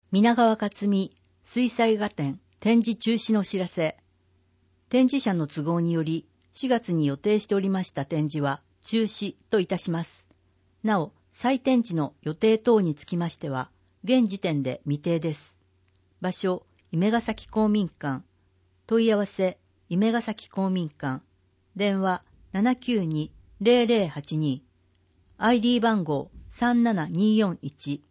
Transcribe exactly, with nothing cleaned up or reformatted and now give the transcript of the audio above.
皆川克美水彩画展展示中止の知らせ。展示者の都合によりしがつに予定しておりました展示は中止といたします。なお、再展示の予定等につきましては現時点で未定です。場所、夢ヶ崎公民館。問い合わせ、夢ヶ崎公民館。電話 ななきゅうに ゼロゼロはちに。アイディー 番号さんななにーよんいち。